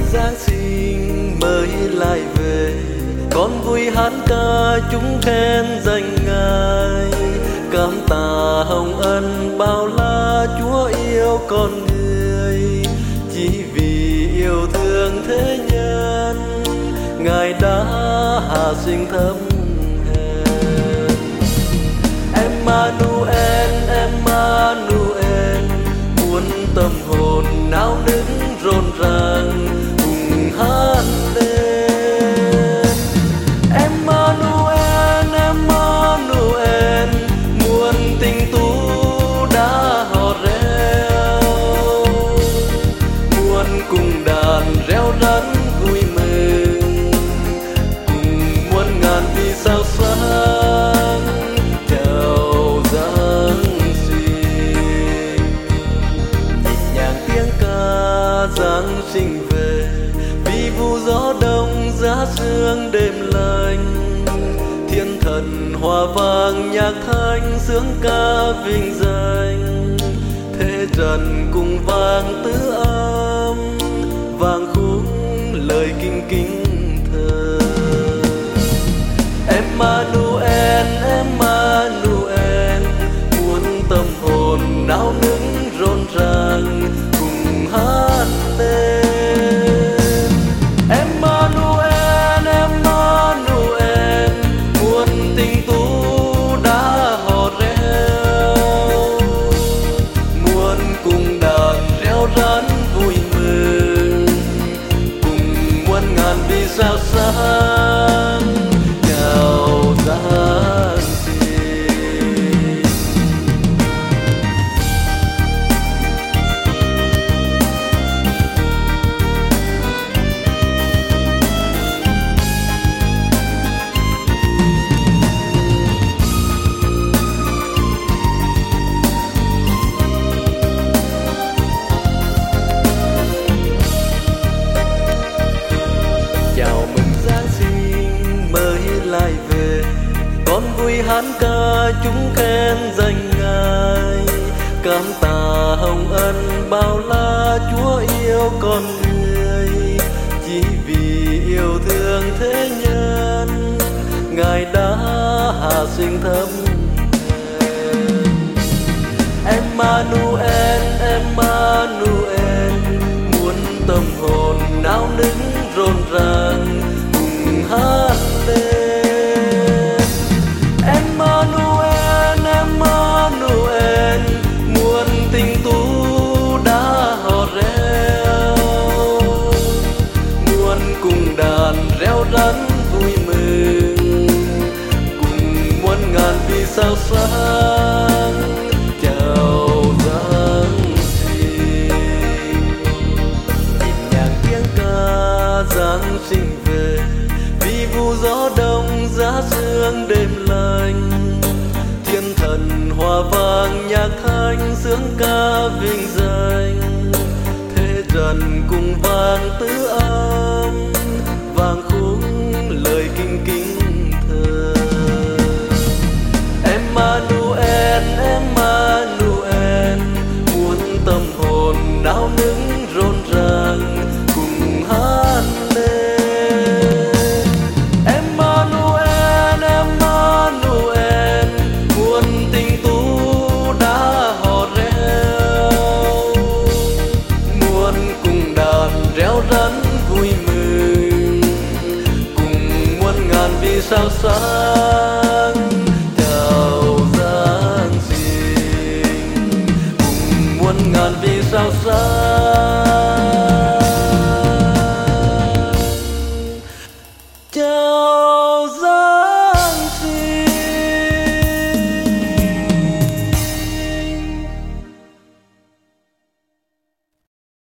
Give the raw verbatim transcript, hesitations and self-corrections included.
Giáng sinh mới lại về, con vui hát ca chúng khen danh Ngài. Cảm tạ hồng ân bao la Chúa yêu con người, chỉ vì yêu thương thế nhân Ngài đã hạ sinh thấm hèn. Emmanuel, Emmanuel, muôn tâm hồn nao nức rộn ràng cùng hát lên. Emmanuel, Emmanuel, muôn tình tú đã hò reo, muôn cùng đàn reo rắn vui mừng, cùng muôn ngàn vì sao sáng chào Giáng sinh. Nhịp nhàng tiếng ca Giáng sinh về, vì vu gió đông giá sương đêm lạnh. Thiên thần hoa vang nhạc thanh sướng ca vinh danh, thế trần cùng vang tứ âm vang khúc lời kinh kính thờ. Emmanuel, Emmanuel, muôn tâm hồn nao nức rộn ràng cùng hát lên. Emmanuel, Emmanuel, muôn tình tú đã hò reo, muôn cùng đàn reo rắn vui mừng, cùng muôn ngàn vì sao sáng chào Giáng sinh. Chào mừng Giáng sinh mới lại về, con vui hát ca chúng khen danh Ngài. Cảm tạ hồng ân bao la Chúa yêu con người, chỉ vì yêu thương thế nhân Ngài đã hạ sinh thấm hèn. Emmanuel, Emmanuel, muôn tâm hồn nao nức rộn ràng cùng hát lên. Emmanuel, Emmanuel, muôn tình tú đã hò reo, muôn cùng đàn reo rắn vui mừng, cùng muôn ngàn vì sao sáng chào Giáng sinh. Nhịp nhàng tiếng ca Giáng sinh về, vì vu gió đông giá sương đêm lạnh. Thiên thần hoa vang nhạc thanh sướng ca vinh danh, thế trần cùng vang tứ âm vang khúc lời kinh kính thờ. Emmanuel, Emmanuel, muôn tâm hồn nao nức rộn ràng cùng hát lên. Emmanuel, Emmanuel, muôn tình tú đã hò reo, muôn cùng đàn reo rắn vui mừng, cùng muôn ngàn vì sao sáng chào Giáng sinh, cùng muôn ngàn vì sao sáng